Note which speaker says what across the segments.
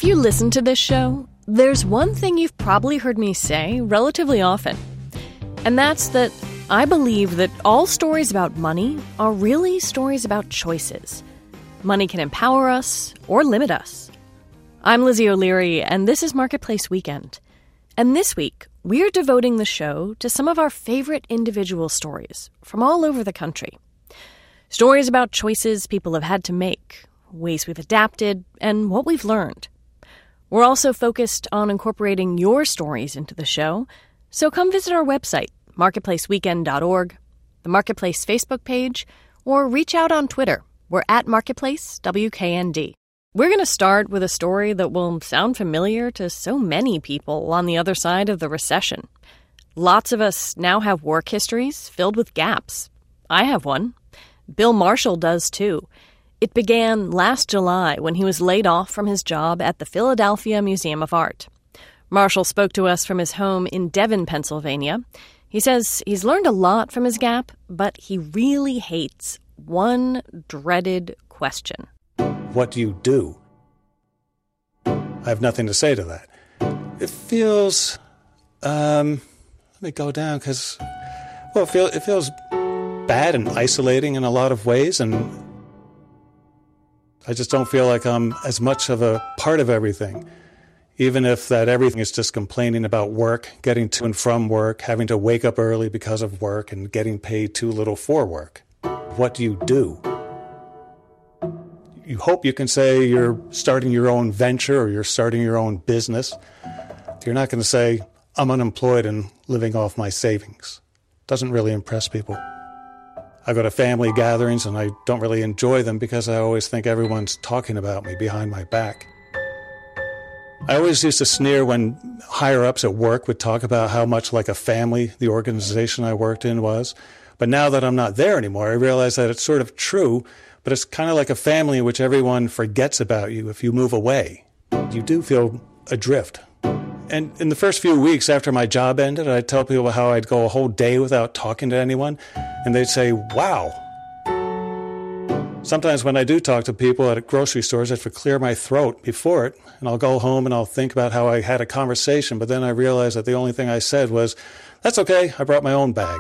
Speaker 1: If you listen to this show, there's one thing you've probably heard me say relatively often, and that's that I believe that all stories about money are really stories about choices. Money can empower us or limit us. I'm Lizzie O'Leary, and this is Marketplace Weekend. And this week, we're devoting the show to some of our favorite individual stories from all over the country. Stories about choices people have had to make, ways we've adapted, and what we've learned. We're also focused on incorporating your stories into the show, so come visit our website, marketplaceweekend.org, the Marketplace Facebook page, or reach out on Twitter. We're at Marketplace WKND. We're going to start with a story that will sound familiar to so many people on the other side of the recession. Lots of us now have work histories filled with gaps. I have one. Bill Marshall does too. It began last July when he was laid off from his job at the Philadelphia Museum of Art. Marshall spoke to us from his home in Devon, Pennsylvania. He says he's learned a lot from his gap, but he really hates one dreaded question.
Speaker 2: What do you do? I have nothing to say to that. It feels, let me go down because, it feels bad and isolating in a lot of ways, and I just don't feel like I'm as much of a part of everything. Even if that everything is just complaining about work, getting to and from work, having to wake up early because of work, and getting paid too little for work. What do you do? You hope you can say you're starting your own venture or you're starting your own business. You're not going to say, I'm unemployed and living off my savings. Doesn't really impress people. I go to family gatherings and I don't really enjoy them because I always think everyone's talking about me behind my back. I always used to sneer when higher-ups at work would talk about how much like a family the organization I worked in was. But now that I'm not there anymore, I realize that it's sort of true, but it's kind of like a family in which everyone forgets about you if you move away. You do feel adrift. And in the first few weeks after my job ended, I'd tell people how I'd go a whole day without talking to anyone, and they'd say, wow. Sometimes when I do talk to people at grocery stores, I have to clear my throat before it, and I'll go home and I'll think about how I had a conversation, but then I realize that the only thing I said was, that's okay, I brought my own bag.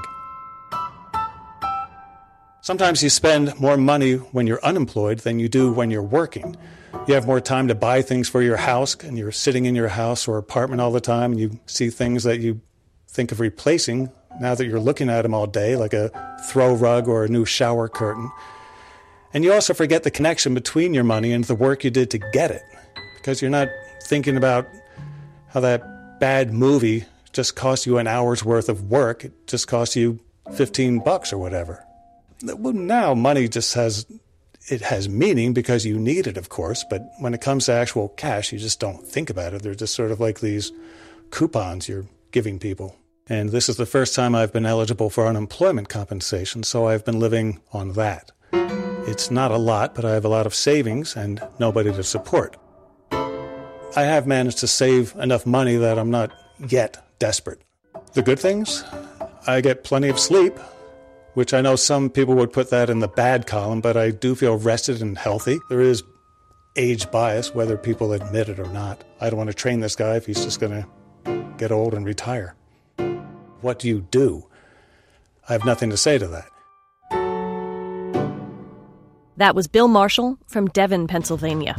Speaker 2: Sometimes you spend more money when you're unemployed than you do when you're working. You have more time to buy things for your house, and you're sitting in your house or apartment all the time, and you see things that you think of replacing now that you're looking at them all day, like a throw rug or a new shower curtain. And you also forget the connection between your money and the work you did to get it, because you're not thinking about how that bad movie just cost you an hour's worth of work. It just cost you $15 or whatever. Well, now money just has meaning because you need it, of course, but when it comes to actual cash, you just don't think about it. They're just sort of like these coupons you're giving people. And this is the first time I've been eligible for unemployment compensation, so I've been living on that. It's not a lot, but I have a lot of savings and nobody to support. I have managed to save enough money that I'm not yet desperate. The good things? I get plenty of sleep, which I know some people would put that in the bad column, but I do feel rested and healthy. There is age bias, whether people admit it or not. I don't want to train this guy if he's just going to get old and retire. What do you do? I have nothing to say to that.
Speaker 1: That was Bill Marshall from Devon, Pennsylvania.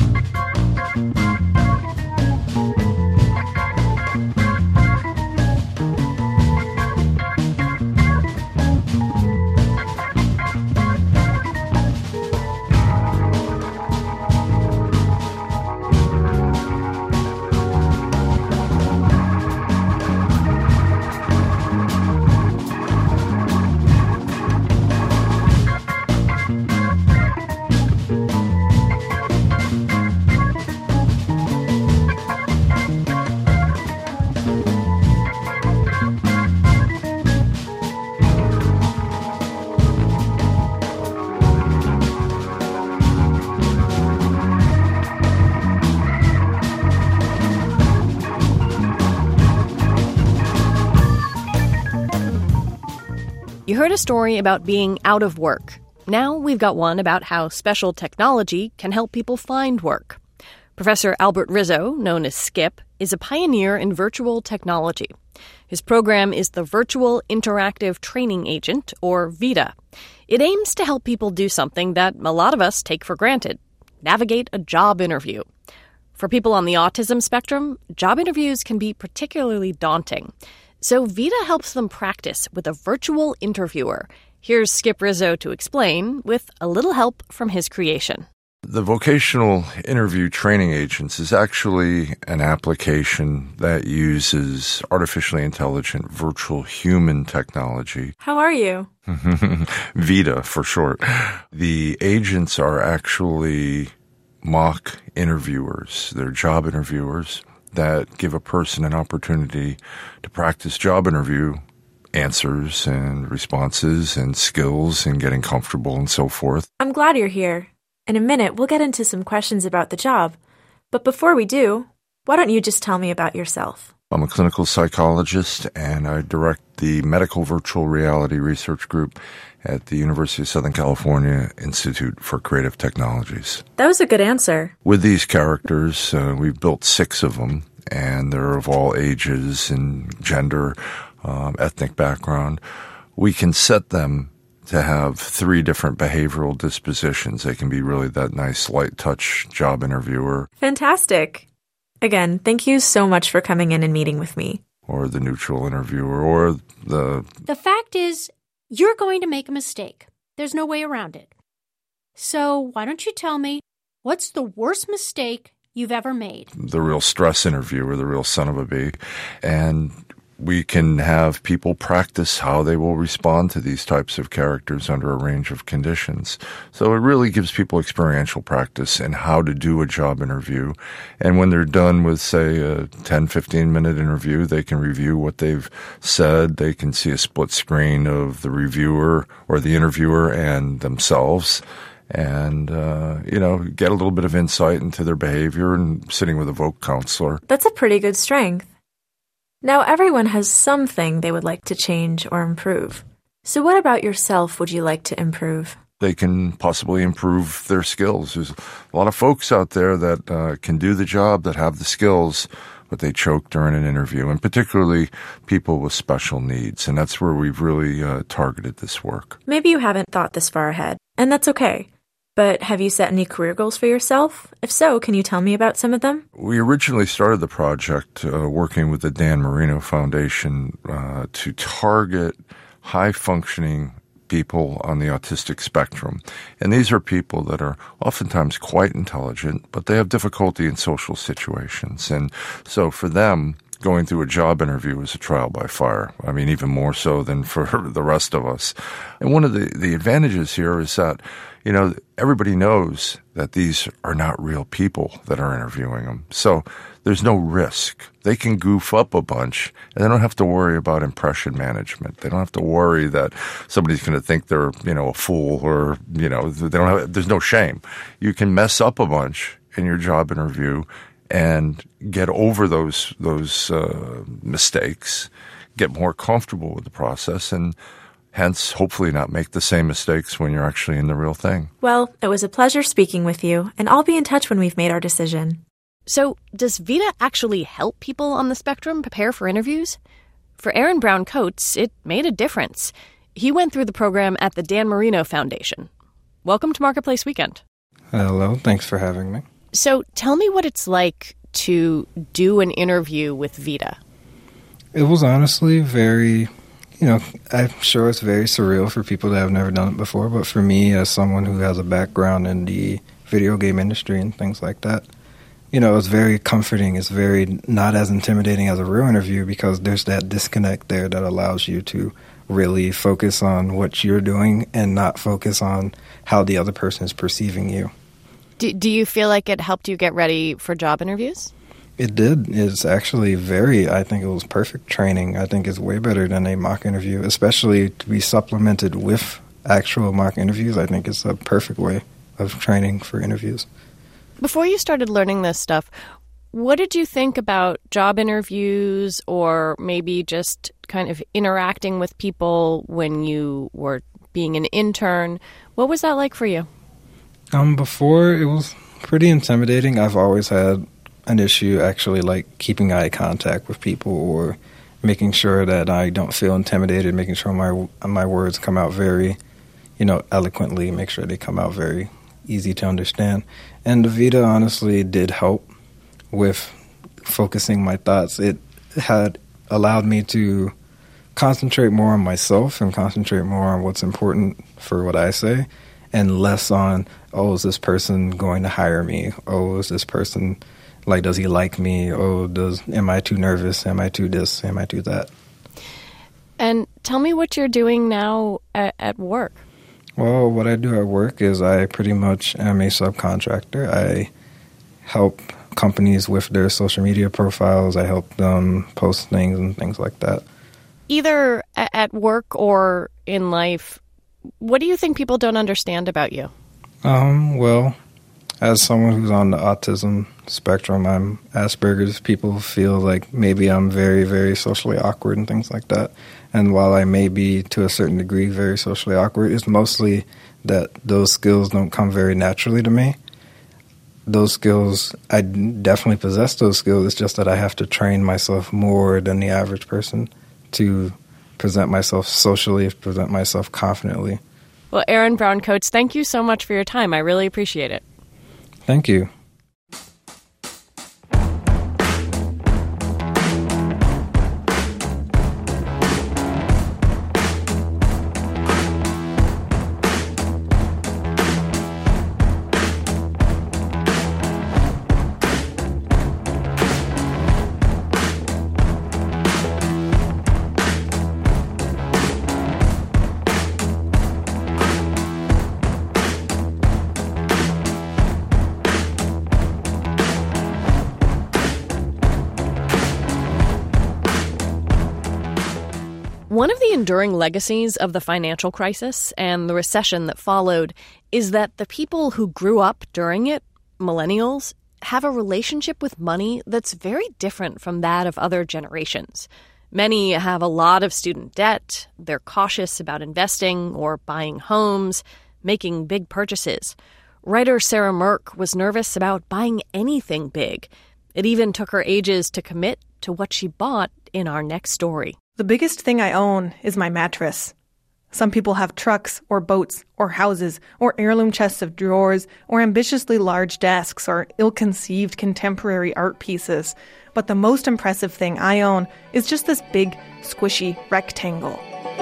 Speaker 1: You heard a story about being out of work. Now we've got one about how special technology can help people find work. Professor Albert Rizzo, known as Skip, is a pioneer in virtual technology. His program is the Virtual Interactive Training Agent, or VITA. It aims to help people do something that a lot of us take for granted: navigate a job interview. For people on the autism spectrum, job interviews can be particularly daunting. So VITA helps them practice with a virtual interviewer. Here's Skip Rizzo to explain, with a little help from his creation.
Speaker 3: The Vocational Interview Training Agents is actually an application that uses artificially intelligent virtual human technology.
Speaker 4: How are you?
Speaker 3: VITA for short. The agents are actually mock interviewers. They're job interviewers that give a person an opportunity to practice job interview answers and responses and skills and getting comfortable and so forth.
Speaker 4: I'm glad you're here. In a minute, we'll get into some questions about the job. But before we do, why don't you just tell me about yourself?
Speaker 3: I'm a clinical psychologist, and I direct the Medical Virtual Reality Research Group at the University of Southern California Institute for Creative Technologies.
Speaker 4: That was a good answer.
Speaker 3: With these characters, we've built 6 of them, and they're of all ages and gender, ethnic background. We can set them to have 3 different behavioral dispositions. They can be really that nice light touch job interviewer.
Speaker 4: Fantastic. Again, thank you so much for coming in and meeting with me.
Speaker 3: Or the neutral interviewer, or the...
Speaker 5: The fact is, you're going to make a mistake. There's no way around it. So why don't you tell me, what's the worst mistake you've ever made?
Speaker 3: The real stress interviewer, the real son of a bee. And we can have people practice how they will respond to these types of characters under a range of conditions. So it really gives people experiential practice in how to do a job interview. And when they're done with, say, a 10, 15-minute interview, they can review what they've said. They can see a split screen of the reviewer or the interviewer and themselves, and, get a little bit of insight into their behavior and sitting with a voc counselor.
Speaker 4: That's a pretty good strength. Now, everyone has something they would like to change or improve. So what about yourself would you like to improve?
Speaker 3: They can possibly improve their skills. There's a lot of folks out there that can do the job, that have the skills, but they choke during an interview, and particularly people with special needs. And that's where we've really targeted this work.
Speaker 4: Maybe you haven't thought this far ahead, and that's okay. But have you set any career goals for yourself? If so, can you tell me about some of them?
Speaker 3: We originally started the project working with the Dan Marino Foundation to target high-functioning people on the autistic spectrum. And these are people that are oftentimes quite intelligent, but they have difficulty in social situations. And so for them, going through a job interview is a trial by fire. I mean, even more so than for the rest of us. And one of the advantages here is that, everybody knows that these are not real people that are interviewing them. So there's no risk. They can goof up a bunch, and they don't have to worry about impression management. They don't have to worry that somebody's going to think they're, a fool, or, there's no shame. You can mess up a bunch in your job interview and get over those mistakes, get more comfortable with the process, and hence, hopefully not make the same mistakes when you're actually in the real thing.
Speaker 4: Well, it was a pleasure speaking with you, and I'll be in touch when we've made our decision.
Speaker 1: So, does VITA actually help people on the spectrum prepare for interviews? For Aaron Brown Coates, it made a difference. He went through the program at the Dan Marino Foundation. Welcome to Marketplace Weekend.
Speaker 6: Hello, thanks for having me.
Speaker 1: So, tell me what it's like to do an interview with VITA.
Speaker 6: It was honestly very... I'm sure it's very surreal for people that have never done it before, but for me, as someone who has a background in the video game industry and things like that, it's very comforting. It's very not as intimidating as a real interview because there's that disconnect there that allows you to really focus on what you're doing and not focus on how the other person is perceiving you.
Speaker 1: Do you feel like it helped you get ready for job interviews?
Speaker 6: It did. It's actually I think it was perfect training. I think it's way better than a mock interview, especially to be supplemented with actual mock interviews. I think it's a perfect way of training for interviews.
Speaker 1: Before you started learning this stuff, what did you think about job interviews or maybe just kind of interacting with people when you were being an intern? What was that like for you?
Speaker 6: Before, it was pretty intimidating. I've always had an issue actually like keeping eye contact with people or making sure that I don't feel intimidated, making sure my words come out very, eloquently, make sure they come out very easy to understand. And the Vita honestly did help with focusing my thoughts. It had allowed me to concentrate more on myself and concentrate more on what's important for what I say and less on, oh, is this person going to hire me? Oh, is this person, does he like me? Oh, am I too nervous? Am I too this? Am I too that?
Speaker 1: And tell me what you're doing now at work.
Speaker 6: Well, what I do at work is I pretty much am a subcontractor. I help companies with their social media profiles. I help them post things and things like that.
Speaker 1: Either at work or in life, what do you think people don't understand about you?
Speaker 6: Well, as someone who's on the autism spectrum, I'm Asperger's. People feel like maybe I'm very, very socially awkward and things like that. And while I may be, to a certain degree, very socially awkward, it's mostly that those skills don't come very naturally to me. Those skills, I definitely possess those skills. It's just that I have to train myself more than the average person to present myself socially, present myself confidently.
Speaker 1: Well, Aaron Brown-Coates, thank you so much for your time. I really appreciate it.
Speaker 6: Thank you.
Speaker 1: One of the enduring legacies of the financial crisis and the recession that followed is that the people who grew up during it, millennials, have a relationship with money that's very different from that of other generations. Many have a lot of student debt, they're cautious about investing or buying homes, making big purchases. Writer Sarah Merck was nervous about buying anything big. It even took her ages to commit to what she bought in our next story.
Speaker 7: The biggest thing I own is my mattress. Some people have trucks or boats or houses or heirloom chests of drawers or ambitiously large desks or ill-conceived contemporary art pieces. But the most impressive thing I own is just this big, squishy rectangle.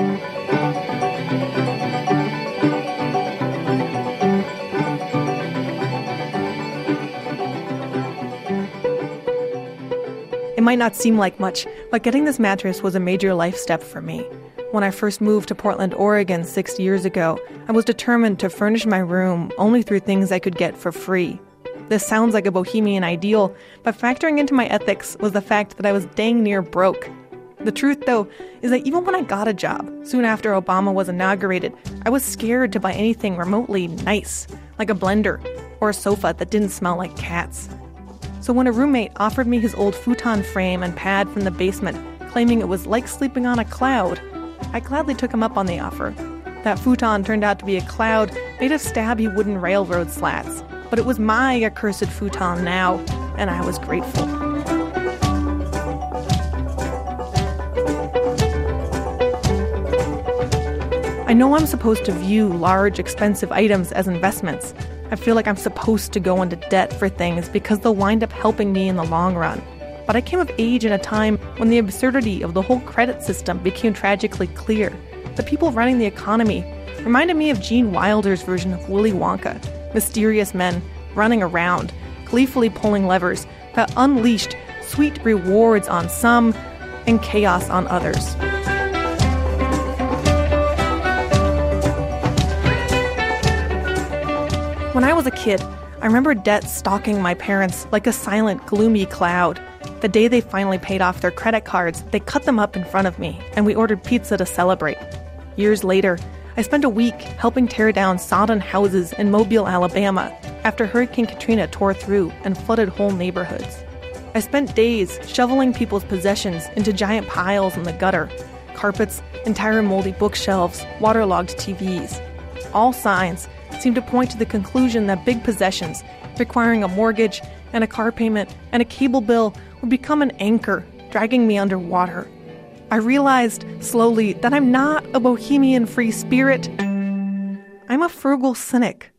Speaker 7: It might not seem like much, but getting this mattress was a major life step for me. When I first moved to Portland, Oregon 6 years ago, I was determined to furnish my room only through things I could get for free. This sounds like a bohemian ideal, but factoring into my ethics was the fact that I was dang near broke. The truth, though, is that even when I got a job, soon after Obama was inaugurated, I was scared to buy anything remotely nice, like a blender or a sofa that didn't smell like cats. So when a roommate offered me his old futon frame and pad from the basement, claiming it was like sleeping on a cloud, I gladly took him up on the offer. That futon turned out to be a cloud made of stabby wooden railroad slats, but it was my accursed futon now, and I was grateful. I know I'm supposed to view large, expensive items as investments. I feel like I'm supposed to go into debt for things because they'll wind up helping me in the long run. But I came of age in a time when the absurdity of the whole credit system became tragically clear. The people running the economy reminded me of Gene Wilder's version of Willy Wonka, mysterious men running around, gleefully pulling levers that unleashed sweet rewards on some and chaos on others. When I was a kid, I remember debt stalking my parents like a silent, gloomy cloud. The day they finally paid off their credit cards, they cut them up in front of me, and we ordered pizza to celebrate. Years later, I spent a week helping tear down sodden houses in Mobile, Alabama, after Hurricane Katrina tore through and flooded whole neighborhoods. I spent days shoveling people's possessions into giant piles in the gutter, carpets, entire moldy bookshelves, waterlogged TVs. All signs seem to point to the conclusion that big possessions, requiring a mortgage and a car payment and a cable bill would become an anchor, dragging me underwater. I realized slowly that I'm not a bohemian free spirit. I'm a frugal cynic.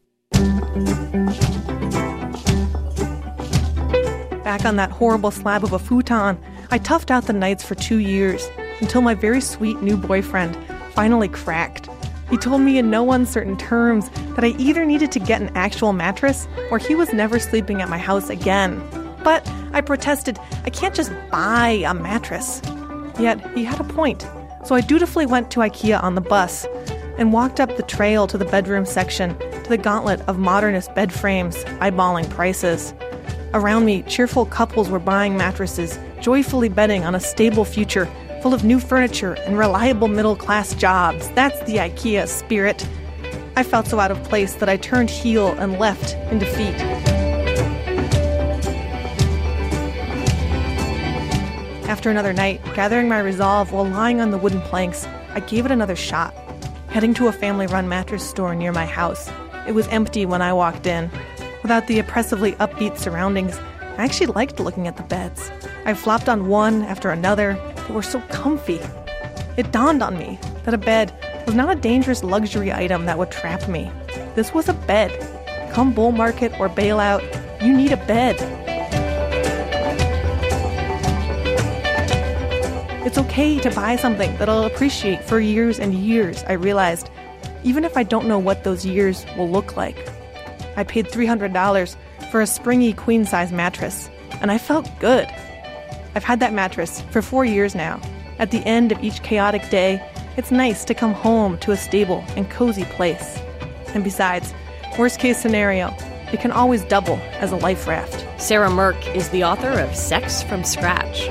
Speaker 7: Back on that horrible slab of a futon, I toughed out the nights for 2 years until my very sweet new boyfriend finally cracked. He told me in no uncertain terms that I either needed to get an actual mattress or he was never sleeping at my house again. But I protested, I can't just buy a mattress. Yet he had a point, so I dutifully went to IKEA on the bus and walked up the trail to the bedroom section to the gauntlet of modernist bed frames, eyeballing prices. Around me, cheerful couples were buying mattresses, joyfully betting on a stable future full of new furniture and reliable middle-class jobs. That's the IKEA spirit. I felt so out of place that I turned heel and left in defeat. After another night, gathering my resolve while lying on the wooden planks, I gave it another shot, heading to a family-run mattress store near my house. It was empty when I walked in. Without the oppressively upbeat surroundings, I actually liked looking at the beds. I flopped on one after another. They were so comfy. It dawned on me that a bed was not a dangerous luxury item that would trap me. This was a bed. Come bull market or bailout, you need a bed. It's okay to buy something that I'll appreciate for years and years, I realized, even if I don't know what those years will look like. I paid $300 for a springy queen-size mattress, and I felt good. I've had that mattress for 4 years now. At the end of each chaotic day, it's nice to come home to a stable and cozy place. And besides, worst case scenario, it can always double as a life raft.
Speaker 1: Sarah Mirk is the author of Sex from Scratch.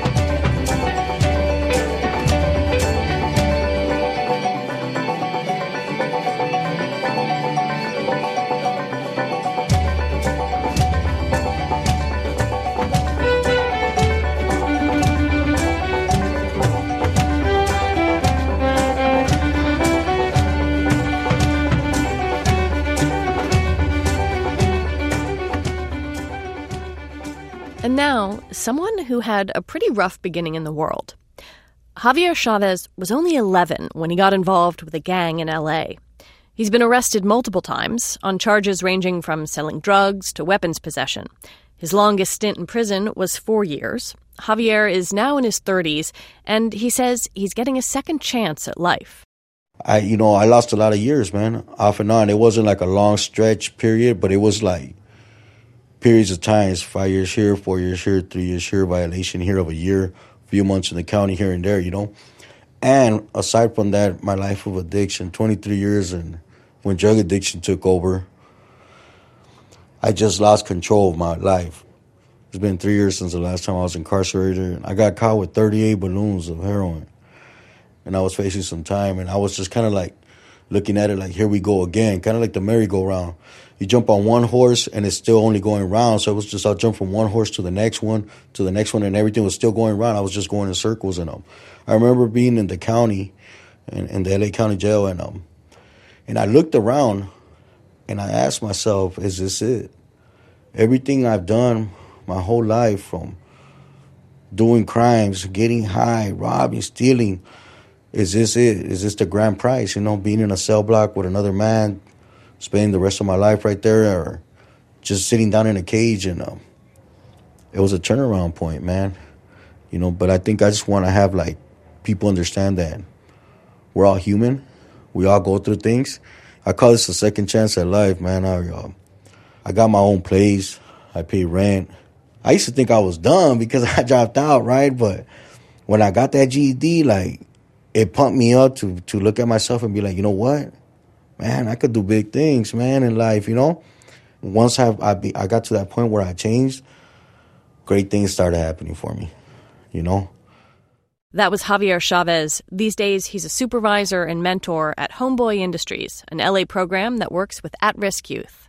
Speaker 1: And now, someone who had a pretty rough beginning in the world. Javier Chavez was only 11 when he got involved with a gang in L.A. He's been arrested multiple times on charges ranging from selling drugs to weapons possession. His longest stint in prison was 4 years. Javier is now in his 30s, and he says he's getting a second chance at life.
Speaker 8: I lost a lot of years, man, off and on. It wasn't like a long stretch period, but it was like periods of times, 5 years here, 4 years here, 3 years here, violation here of a year, a few months in the county here and there, And aside from that, my life of addiction, 23 years, and when drug addiction took over, I just lost control of my life. It's been 3 years since the last time I was incarcerated. I got caught with 38 balloons of heroin, and I was facing some time, and I was just kind of like looking at it like, here we go again, kind of like the merry-go-round. You jump on one horse, and it's still only going round. So it was just I'll jump from one horse to the next one, and everything was still going round. I was just going in circles. And I remember being in the county, in the L.A. County Jail, and I looked around, and I asked myself, is this it? Everything I've done my whole life, from doing crimes, getting high, robbing, stealing, is this it? Is this the grand prize? Being in a cell block with another man, spending the rest of my life right there, or just sitting down in a cage. And it was a turnaround point, man. But I think I just want to have, like, people understand that we're all human. We all go through things. I call this a second chance at life, man. I got my own place. I pay rent. I used to think I was dumb because I dropped out, right? But when I got that GED, like, it pumped me up to look at myself and be like, you know what? Man, I could do big things, man, in life, Once I got to that point where I changed, great things started happening for me,
Speaker 1: That was Javier Chavez. These days, he's a supervisor and mentor at Homeboy Industries, an LA program that works with at-risk youth.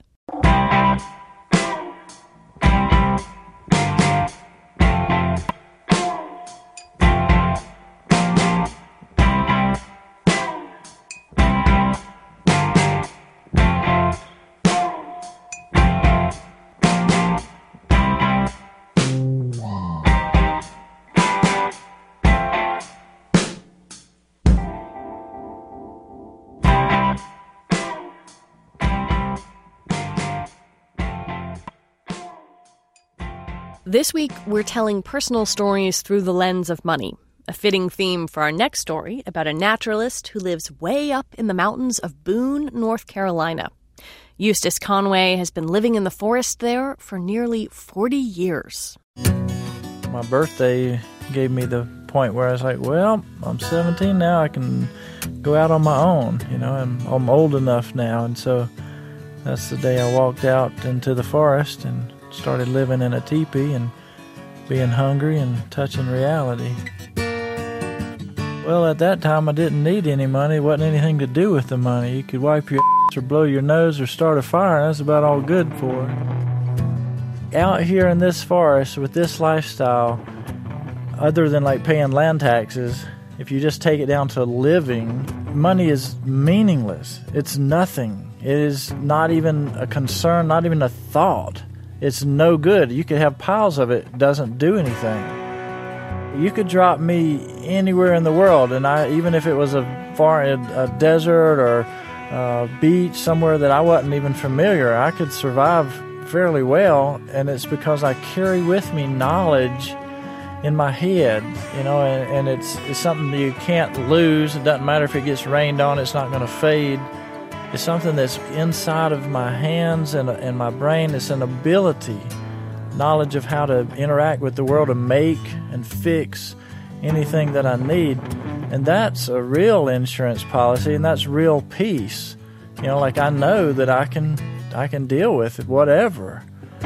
Speaker 1: This week, we're telling personal stories through the lens of money, a fitting theme for our next story about a naturalist who lives way up in the mountains of Boone, North Carolina. Eustace Conway has been living in the forest there for nearly 40 years.
Speaker 9: My birthday gave me the point where I was like, well, I'm 17 now, I can go out on my own, and I'm old enough now. And so that's the day I walked out into the forest and started living in a teepee and being hungry and touching reality. Well, at that time, I didn't need any money. It wasn't anything to do with the money. You could wipe your ass or blow your nose or start a fire, and that's about all good for. Out here in this forest with this lifestyle, other than like paying land taxes, if you just take it down to living, money is meaningless. It's nothing. It is not even a concern, not even a thought. It's no good. You could have piles of it. It doesn't do anything. You could drop me anywhere in the world, and even if it was a desert or a beach somewhere that I wasn't even familiar, I could survive fairly well, and it's because I carry with me knowledge in my head, and it's something that you can't lose. It doesn't matter if it gets rained on, it's not going to fade. It's something that's inside of my hands and my brain. It's an ability, knowledge of how to interact with the world, to make and fix anything that I need. And that's a real insurance policy, and that's real peace. Like I know that I can deal with it, whatever.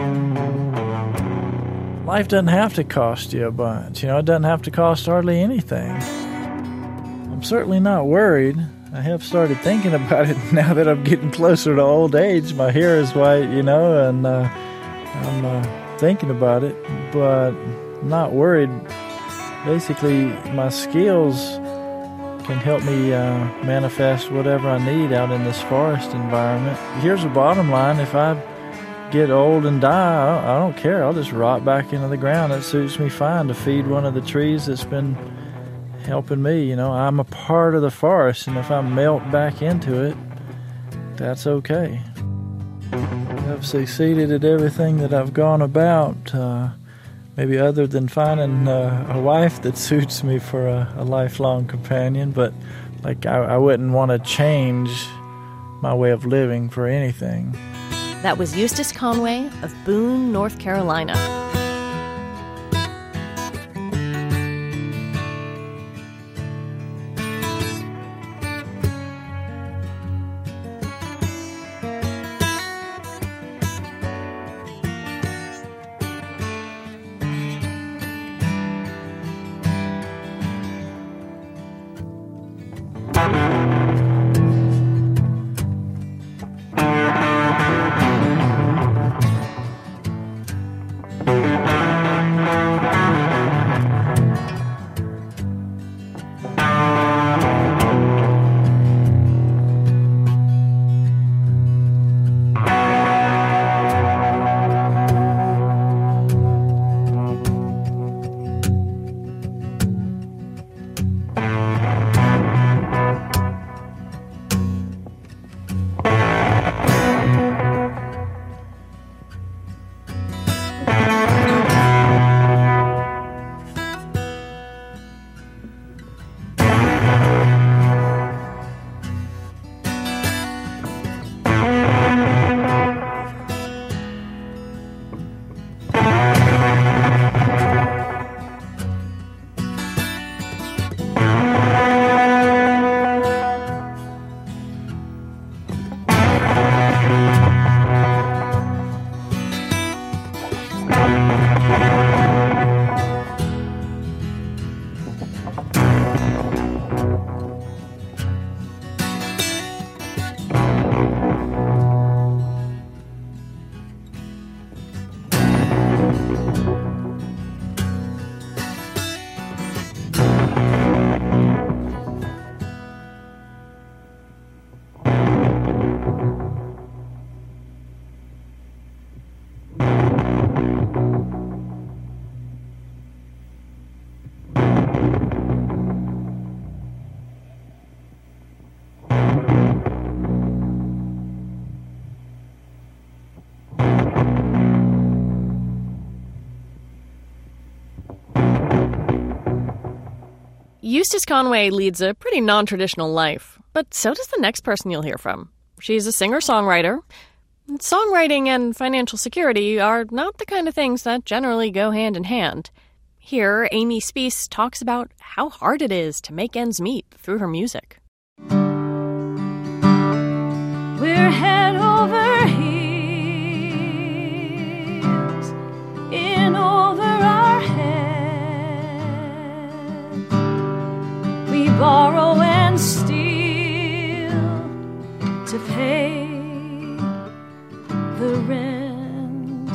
Speaker 9: Life doesn't have to cost you a bunch. It doesn't have to cost hardly anything. I'm certainly not worried. I have started thinking about it now that I'm getting closer to old age. My hair is white, and I'm thinking about it, but I'm not worried. Basically, my skills can help me manifest whatever I need out in this forest environment. Here's the bottom line. If I get old and die, I don't care. I'll just rot back into the ground. It suits me fine to feed one of the trees that's been helping me. I'm a part of the forest, and if I melt back into it, that's okay. I've succeeded at everything that I've gone about, maybe other than finding a wife that suits me for a lifelong companion, but I wouldn't want to change my way of living for anything.
Speaker 1: That was Eustace Conway of Boone, North Carolina. Eustace Conway leads a pretty non-traditional life, but so does the next person you'll hear from. She's a singer-songwriter. Songwriting and financial security are not the kind of things that generally go hand in hand. Here, Amy Speace talks about how hard it is to make ends meet through her music.
Speaker 10: We're head over heels in over our heads. We borrow and steal to pay the rent.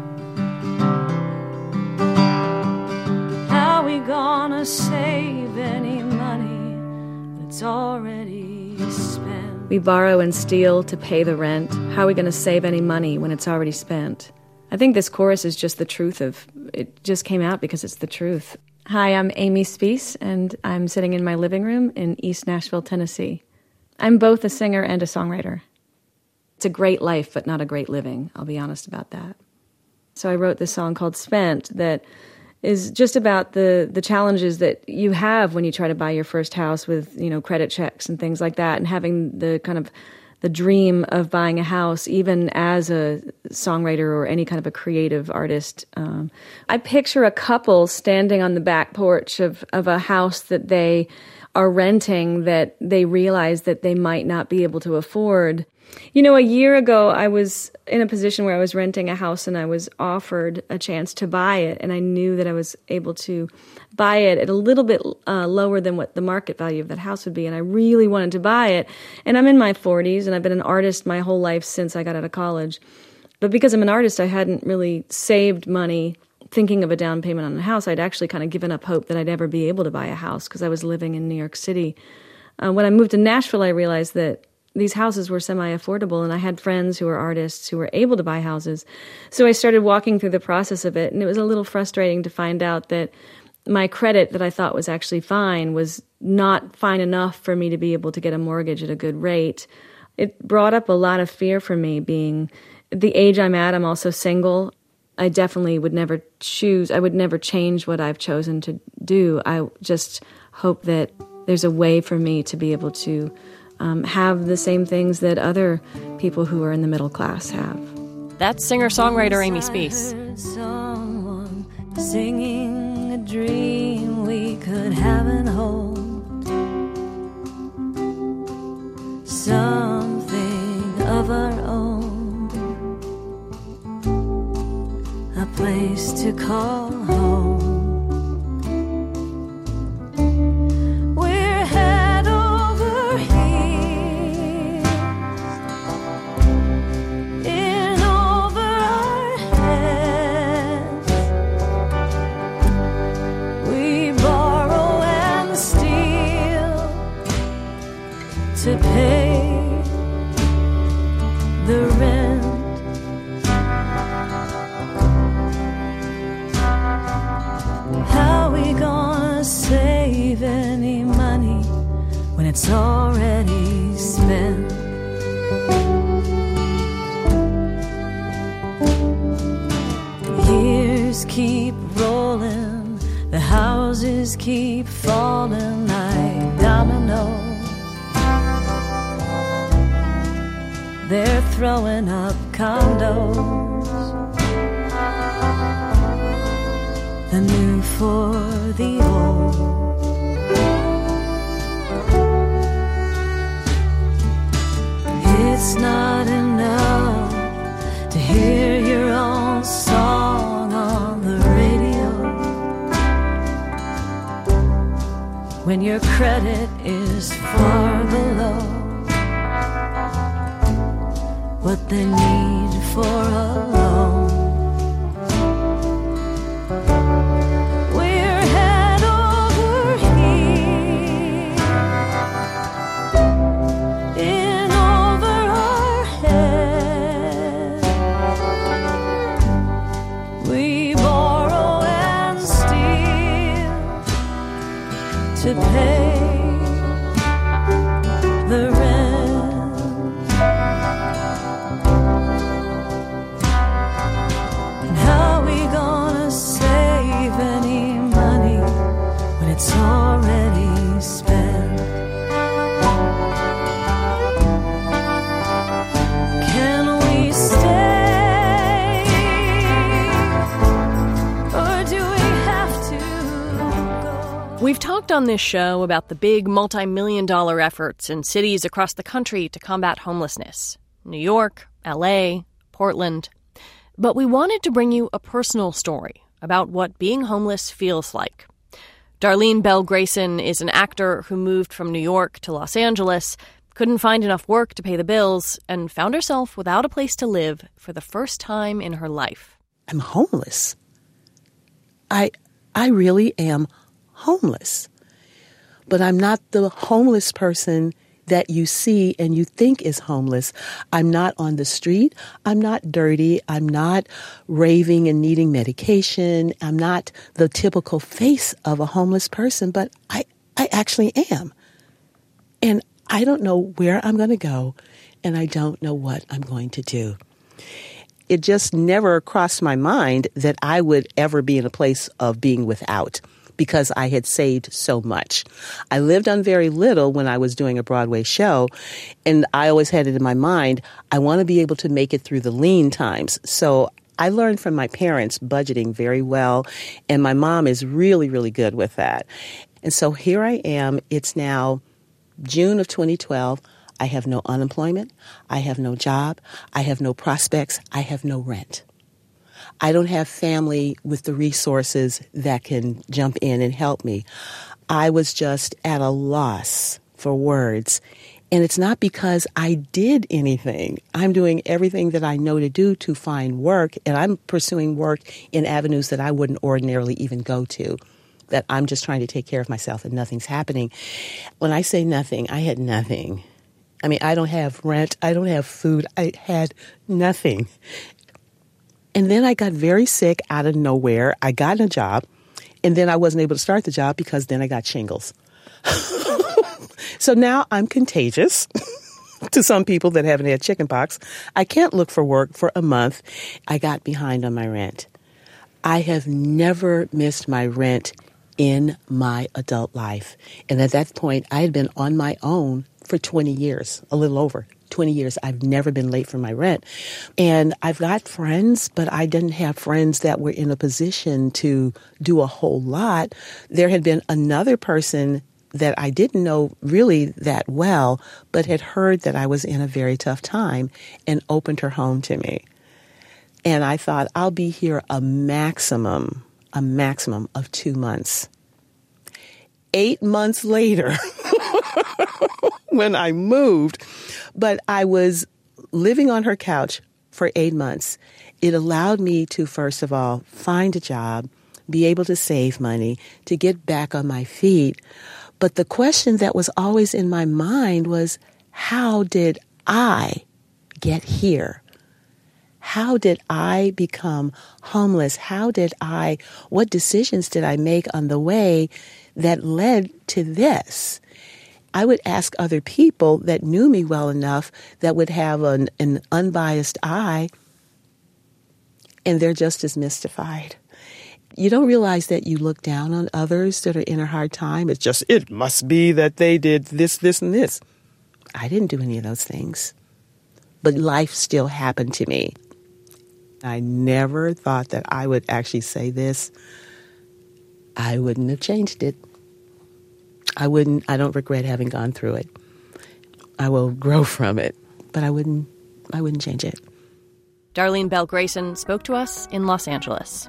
Speaker 10: How we gonna save any money that's already spent?
Speaker 11: We borrow and steal to pay the rent. How are we going to save any money when it's already spent? I think this chorus is just the truth of, it just came out because it's the truth. Hi, I'm Amy Speace, and I'm sitting in my living room in East Nashville, Tennessee. I'm both a singer and a songwriter. It's a great life, but not a great living. I'll be honest about that. So I wrote this song called Spent that is just about the challenges that you have when you try to buy your first house with, credit checks and things like that, and having the kind of the dream of buying a house, even as a songwriter or any kind of a creative artist. I picture a couple standing on the back porch of a house that they are renting that they realize that they might not be able to afford. A year ago, I was in a position where I was renting a house and I was offered a chance to buy it. And I knew that I was able to buy it at a little bit lower than what the market value of that house would be. And I really wanted to buy it. And I'm in my 40s and I've been an artist my whole life since I got out of college. But because I'm an artist, I hadn't really saved money thinking of a down payment on a house. I'd actually kind of given up hope that I'd ever be able to buy a house because I was living in New York City. When I moved to Nashville, I realized that these houses were semi-affordable, and I had friends who were artists who were able to buy houses. So I started walking through the process of it, and it was a little frustrating to find out that my credit that I thought was actually fine was not fine enough for me to be able to get a mortgage at a good rate. It brought up a lot of fear for me being at the age I'm at. I'm also single. I definitely would never change what I've chosen to do. I just hope that there's a way for me to be able to have the same things that other people who are in the middle class have.
Speaker 1: That's singer-songwriter Amy Speace.
Speaker 10: Someone singing a dream we could have and hold. Something of our own. A place to call home. To pay the rent. How we gonna save any money when it's already spent? Years keep rolling, the houses keep falling like dominoes. They're throwing up condos, the new for the old. It's not enough to hear your own song on the radio when your credit is far below what they need for a loan. We're head over heels in over our heads. We borrow and steal to pay the rent.
Speaker 1: talked on this show about the big multi-million-dollar efforts in cities across the country to combat homelessness. New York, LA, Portland. But we wanted to bring you a personal story about what being homeless feels like. Darlene Bell Grayson is an actor who moved from New York to Los Angeles, couldn't find enough work to pay the bills, and found herself without a place to live for the first time in her life.
Speaker 12: I'm homeless. I really am homeless. But I'm not the homeless person that you see and you think is homeless. I'm not on the street. I'm not dirty. I'm not raving and needing medication. I'm not the typical face of a homeless person, but I actually am. And I don't know where I'm going to go, and I don't know what I'm going to do. It just never crossed my mind that I would ever be in a place of being without, because I had saved so much. I lived on very little when I was doing a Broadway show, and I always had it in my mind, I want to be able to make it through the lean times. So I learned from my parents budgeting very well, and my mom is really, really good with that. And so here I am. It's now June of 2012. I have no unemployment. I have no job. I have no prospects. I have no rent. I don't have family with the resources that can jump in and help me. I was just at a loss for words. And it's not because I did anything. I'm doing everything that I know to do to find work, and I'm pursuing work in avenues that I wouldn't ordinarily even go to, that I'm just trying to take care of myself and nothing's happening. When I say nothing, I had nothing. I mean, I don't have rent. I don't have food. I had nothing. And then I got very sick out of nowhere. I got a job, and then I wasn't able to start the job because then I got shingles. So now I'm contagious to some people that haven't had chickenpox. I can't look for work for a month. I got behind on my rent. I have never missed my rent in my adult life. And at that point, I had been on my own for 20 years, a little over 20 years. I've never been late for my rent. And I've got friends, but I didn't have friends that were in a position to do a whole lot. There had been another person that I didn't know really that well, but had heard that I was in a very tough time and opened her home to me. And I thought, I'll be here a maximum of 2 months. 8 months later, when I moved, but I was living on her couch for 8 months. It allowed me to, first of all, find a job, be able to save money, to get back on my feet. But the question that was always in my mind was, how did I get here? How did I become homeless? What decisions did I make on the way that led to this? I would ask other people that knew me well enough that would have an unbiased eye, and they're just as mystified. You don't realize that you look down on others that are in a hard time. It must be that they did this, this, and this. I didn't do any of those things. But life still happened to me. I never thought that I would actually say this. I wouldn't have changed it. I don't regret having gone through it. I will grow from it, but I wouldn't change it.
Speaker 1: Darlene Bell Grayson spoke to us in Los Angeles.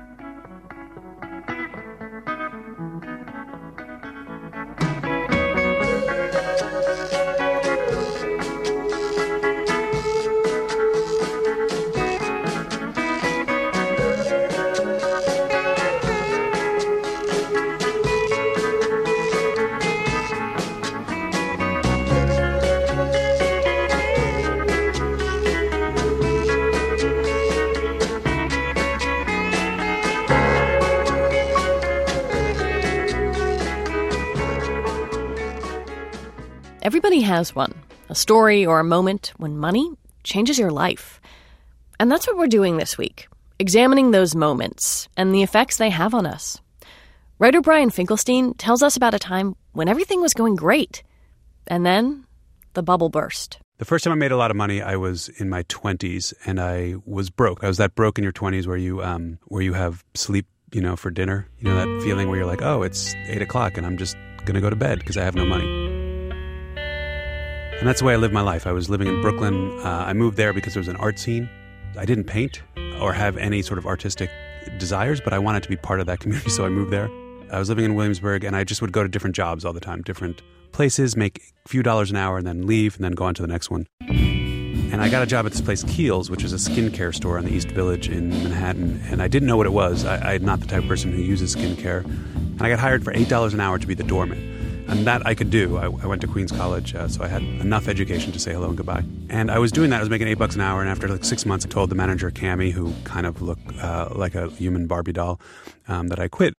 Speaker 1: Everybody has one, a story or a moment when money changes your life. And that's what we're doing this week, examining those moments and the effects they have on us. Writer Brian Finkelstein tells us about a time when everything was going great, and then the bubble burst.
Speaker 13: The first time I made a lot of money, I was in my 20s, and I was broke. I was that broke in your 20s where you have sleep, for dinner. That feeling where you're like, oh, it's 8 o'clock and I'm just going to go to bed because I have no money. And that's the way I lived my life. I was living in Brooklyn. I moved there because there was an art scene. I didn't paint or have any sort of artistic desires, but I wanted to be part of that community, so I moved there. I was living in Williamsburg, and I just would go to different jobs all the time, different places, make a few dollars an hour, and then leave, and then go on to the next one. And I got a job at this place, Kiehl's, which is a skincare store on the East Village in Manhattan, and I didn't know what it was. I'm not the type of person who uses skincare. And I got hired for $8 an hour to be the doorman. And that I could do. I went to Queens College, so I had enough education to say hello and goodbye. And I was doing that. I was making $8 an hour, and after like 6 months, I told the manager, Cammie, who kind of looked like a human Barbie doll, that I quit.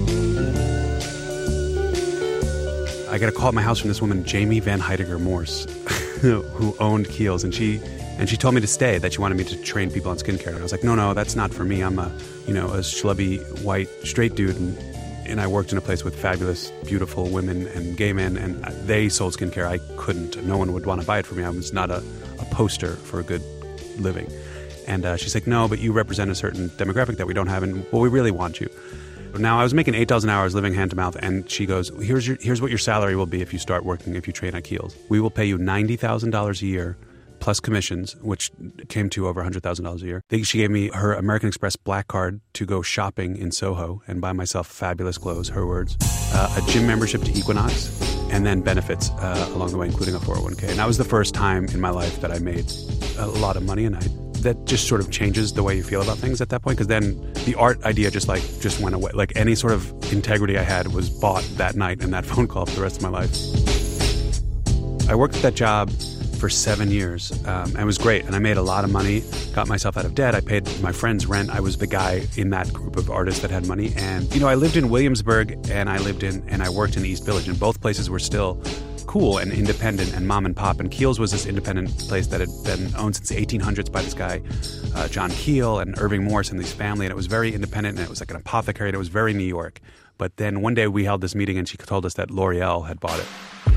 Speaker 13: I got a call at my house from this woman, Jamie Van Heidegger Morse, who owned Kiehl's, and she told me to stay, that she wanted me to train people on skincare. And I was like, no, that's not for me. I'm a schlubby, white, straight dude, and I worked in a place with fabulous, beautiful women and gay men, and they sold skincare. I couldn't. No one would want to buy it for me. I was not a poster for a good living. And she's like, no, but you represent a certain demographic that we don't have, and well, we really want you. Now, I was making $8 an hour, I was living hand to mouth, and she goes, here's what your salary will be if you start working, if you train at Kiehl's. We will pay you $90,000 a year plus commissions, which came to over $100,000 a year. She gave me her American Express black card to go shopping in Soho and buy myself fabulous clothes, her words, a gym membership to Equinox, and then benefits along the way, including a 401k. And that was the first time in my life that I made a lot of money, and that just sort of changes the way you feel about things at that point, because then the art idea just went away. Like any sort of integrity I had was bought that night and that phone call for the rest of my life. I worked at that job for 7 years, and it was great. And I made a lot of money, got myself out of debt. I paid my friends rent. I was the guy in that group of artists that had money. And, I lived in Williamsburg and I worked in the East Village, and both places were still cool and independent and mom and pop. And Kiehl's was this independent place that had been owned since the 1800s by this guy, John Kiehl and Irving Morris and this family. And it was very independent, and it was like an apothecary, and it was very New York. But then one day we held this meeting, and she told us that L'Oreal had bought it,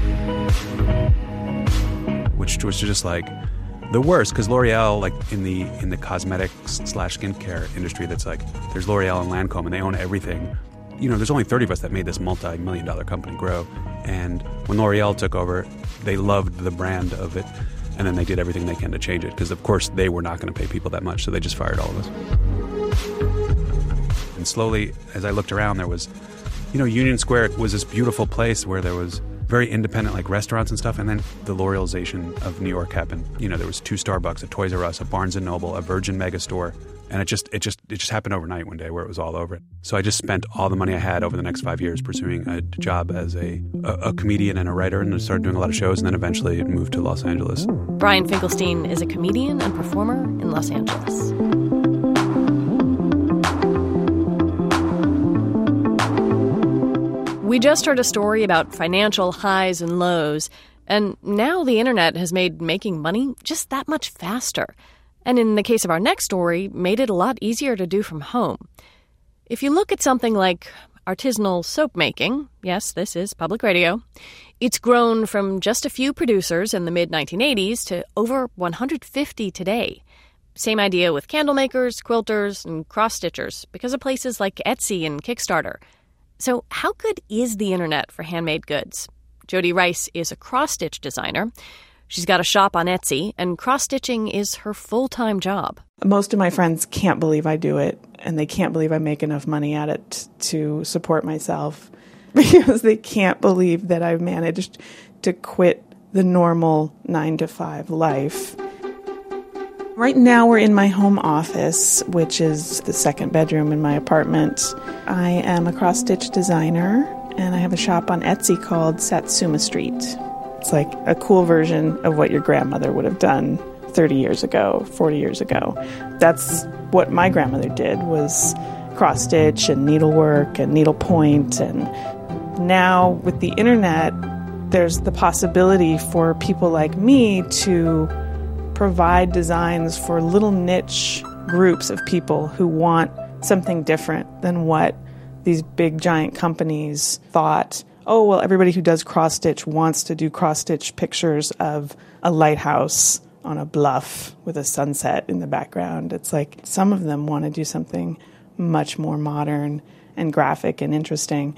Speaker 13: which was just like the worst, because L'Oreal, like in the cosmetics / skincare industry, that's like, there's L'Oreal and Lancome, and they own everything. There's only 30 of us that made this multi-million-dollar company grow. And when L'Oreal took over, they loved the brand of it, and then they did everything they can to change it, because of course they were not going to pay people that much, so they just fired all of us. And slowly, as I looked around, there was, Union Square was this beautiful place where there was very independent, like restaurants and stuff, and then the L'Orealization of New York happened. There was 2 Starbucks, a Toys R Us, a Barnes & Noble, a Virgin Megastore, and it just happened overnight one day where it was all over. So I just spent all the money I had over the next 5 years pursuing a job as a comedian and a writer, and I started doing a lot of shows, and then eventually it moved to Los Angeles.
Speaker 1: Brian Finkelstein is a comedian and performer in Los Angeles. We just heard a story about financial highs and lows, and now the internet has made making money just that much faster. And in the case of our next story, made it a lot easier to do from home. If you look at something like artisanal soap making, yes, this is public radio, it's grown from just a few producers in the mid-1980s to over 150 today. Same idea with candle makers, quilters, and cross-stitchers because of places like Etsy and Kickstarter. So how good is the internet for handmade goods? Jody Rice is a cross-stitch designer. She's got a shop on Etsy, and cross-stitching is her full-time job.
Speaker 14: Most of my friends can't believe I do it, and they can't believe I make enough money at it to support myself, because they can't believe that I've managed to quit the normal 9-to-5 life. Right now we're in my home office, which is the second bedroom in my apartment. I am a cross-stitch designer, and I have a shop on Etsy called Satsuma Street. It's like a cool version of what your grandmother would have done 30 years ago, 40 years ago. That's what my grandmother did, was cross-stitch and needlework and needlepoint. And now with the internet, there's the possibility for people like me to provide designs for little niche groups of people who want something different than what these big giant companies thought. Oh, well, everybody who does cross-stitch wants to do cross-stitch pictures of a lighthouse on a bluff with a sunset in the background. It's like some of them want to do something much more modern and graphic and interesting.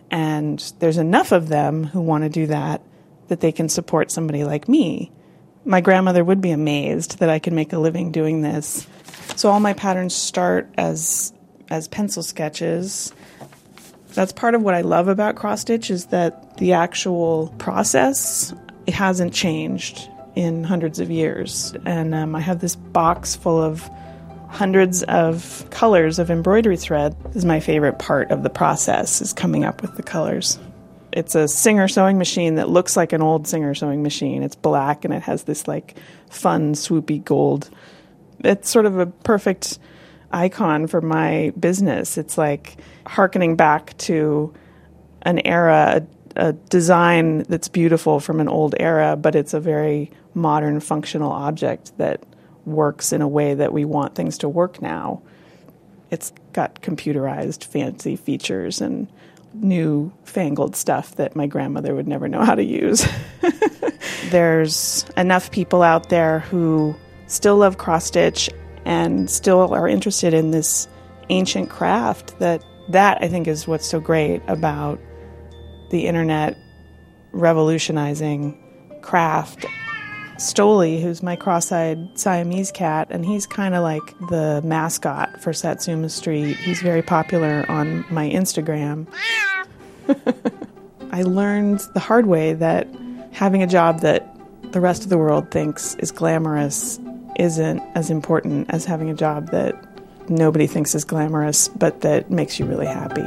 Speaker 14: And there's enough of them who want to do that they can support somebody like me. My grandmother would be amazed that I could make a living doing this. So all my patterns start as pencil sketches. That's part of what I love about cross-stitch, is that the actual process, it hasn't changed in hundreds of years. And I have this box full of hundreds of colors of embroidery thread. This is my favorite part of the process, is coming up with the colors. It's a Singer sewing machine that looks like an old Singer sewing machine. It's black and it has this like fun, swoopy gold. It's sort of a perfect icon for my business. It's like hearkening back to an era, a design that's beautiful from an old era, but it's a very modern, functional object that works in a way that we want things to work now. It's got computerized fancy features and new fangled stuff that my grandmother would never know how to use. There's enough people out there who still love cross-stitch and still are interested in this ancient craft that I think is what's so great about the internet revolutionizing craft. Stoli, who's my cross-eyed Siamese cat, and he's kind of like the mascot for Satsuma Street. He's very popular on my Instagram. I learned the hard way that having a job that the rest of the world thinks is glamorous isn't as important as having a job that nobody thinks is glamorous, but that makes you really happy.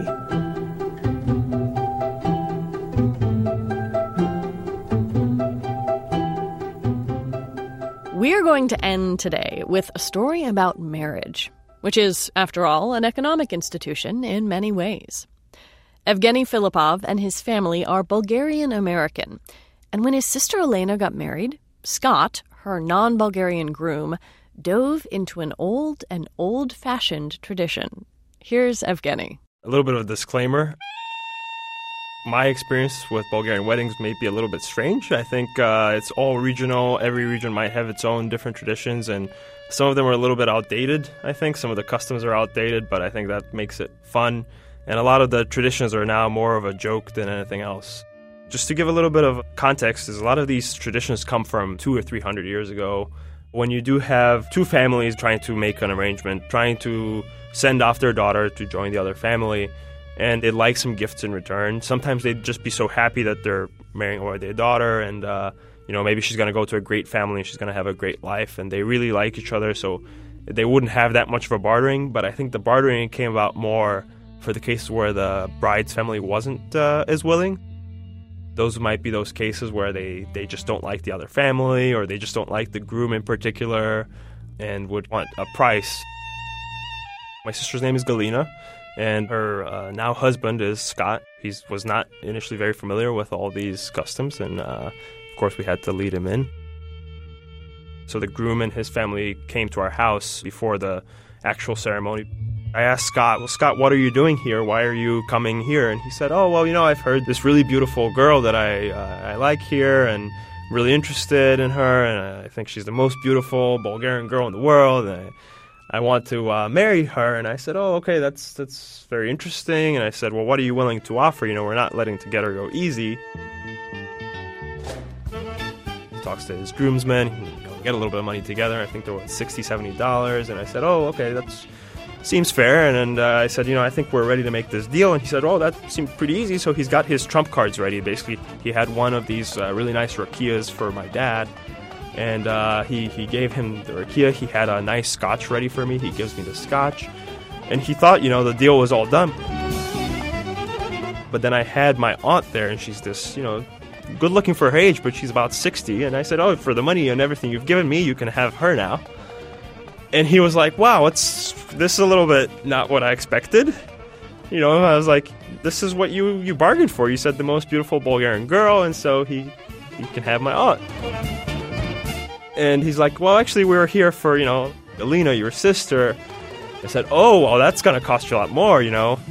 Speaker 1: We're going to end today with a story about marriage, which is, after all, an economic institution in many ways. Evgeny Filipov and his family are Bulgarian-American, and when his sister Elena got married, Scott, her non-Bulgarian groom, dove into an old and old-fashioned tradition. Here's Evgeny.
Speaker 15: A little bit of a disclaimer. My experience with Bulgarian weddings may be a little bit strange. I think it's all regional. Every region might have its own different traditions, and some of them are a little bit outdated, I think. Some of the customs are outdated, but I think that makes it fun. And a lot of the traditions are now more of a joke than anything else. Just to give a little bit of context, is a lot of these traditions come from 200 or 300 years ago, when you do have two families trying to make an arrangement, trying to send off their daughter to join the other family, and they'd like some gifts in return. Sometimes they'd just be so happy that they're marrying away their daughter, and maybe she's going to go to a great family and she's going to have a great life, and they really like each other, so they wouldn't have that much of a bartering. But I think the bartering came about more for the cases where the bride's family wasn't as willing. Those might be those cases where they just don't like the other family, or they just don't like the groom in particular and would want a price. My sister's name is Galina, and her now husband is Scott. He was not initially very familiar with all these customs, and of course we had to lead him in. So the groom and his family came to our house before the actual ceremony. I asked Scott, well, Scott, what are you doing here? Why are you coming here? And he said, oh, well, I've heard this really beautiful girl that I like here, and really interested in her, and I think she's the most beautiful Bulgarian girl in the world, and I want to marry her. And I said, oh, okay, that's very interesting. And I said, well, what are you willing to offer? We're not letting together go easy. He talks to his groomsmen, get a little bit of money together. I think there was $60, $70. And I said, oh, okay, that seems fair. And I said, I think we're ready to make this deal. And he said, oh, that seemed pretty easy. So he's got his trump cards ready. Basically, he had one of these really nice rakias for my dad. And he gave him the rakia. He had a nice scotch ready for me. He gives me the scotch. And he thought, the deal was all done. But then I had my aunt there, and she's this, good looking for her age, but she's about 60. And I said, oh, for the money and everything you've given me, you can have her now. And he was like, wow, this is a little bit not what I expected. I was like, this is what you bargained for. You said the most beautiful Bulgarian girl, and so he can have my aunt. And he's like, well, actually, we were here for, Alina, your sister. I said, oh, well, that's going to cost you a lot more,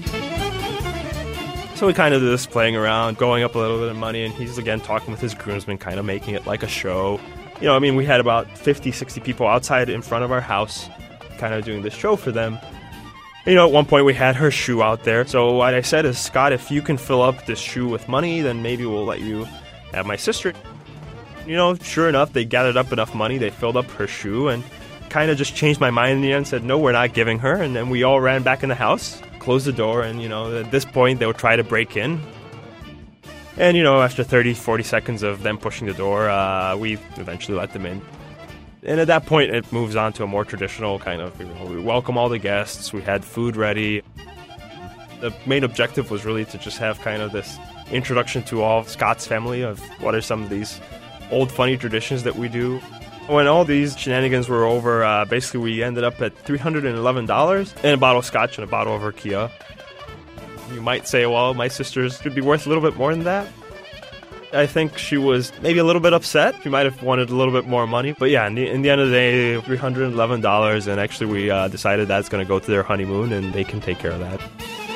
Speaker 15: So we kind of did this playing around, going up a little bit of money, and he's, again, talking with his groomsmen, kind of making it like a show. We had about 50, 60 people outside in front of our house, kind of doing this show for them. At one point we had her shoe out there. So what I said is, Scott, if you can fill up this shoe with money, then maybe we'll let you have my sister. Sure enough, they gathered up enough money. They filled up her shoe and kind of just changed my mind in the end and said, no, we're not giving her. And then we all ran back in the house, closed the door, and, at this point they would try to break in. And, after 30, 40 seconds of them pushing the door, we eventually let them in. And at that point, it moves on to a more traditional kind of, we welcome all the guests, we had food ready. The main objective was really to just have kind of this introduction to all Scott's family of what are some of these old funny traditions that we do. When all these shenanigans were over, basically we ended up at $311 and a bottle of scotch and a bottle of Rakia. You might say, well, my sister's could be worth a little bit more than that. I think she was maybe a little bit upset. She might have wanted a little bit more money. But yeah, in the end of the day, $311, and actually we decided that's going to go to their honeymoon, and they can take care of that.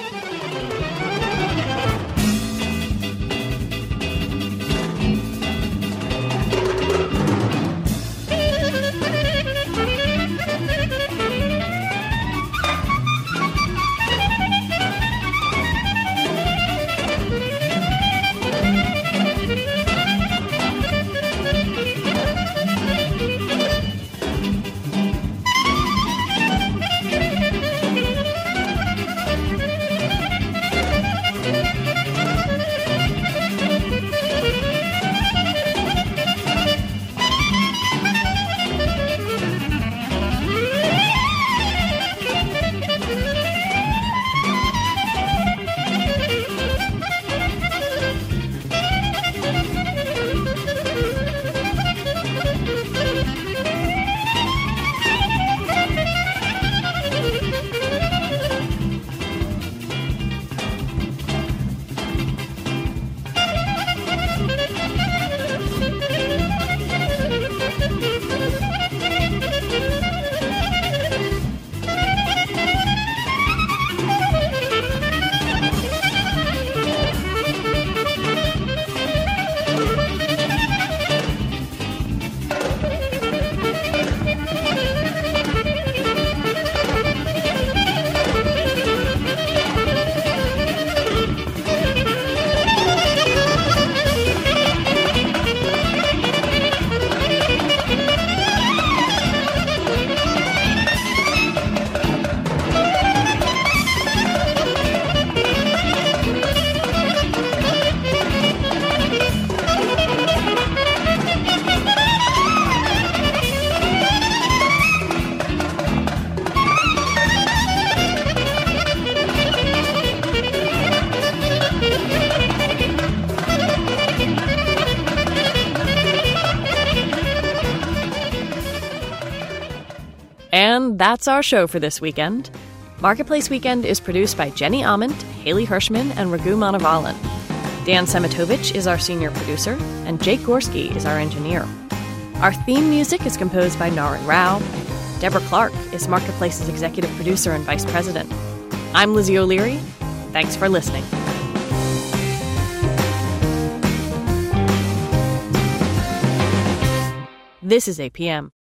Speaker 1: And that's our show for this weekend. Marketplace Weekend is produced by Jenny Ament, Haley Hirschman, and Raghu Manavalan. Dan Semitovich is our senior producer, and Jake Gorski is our engineer. Our theme music is composed by Nari Rao. Deborah Clark is Marketplace's executive producer and vice president. I'm Lizzie O'Leary. Thanks for listening. This is APM.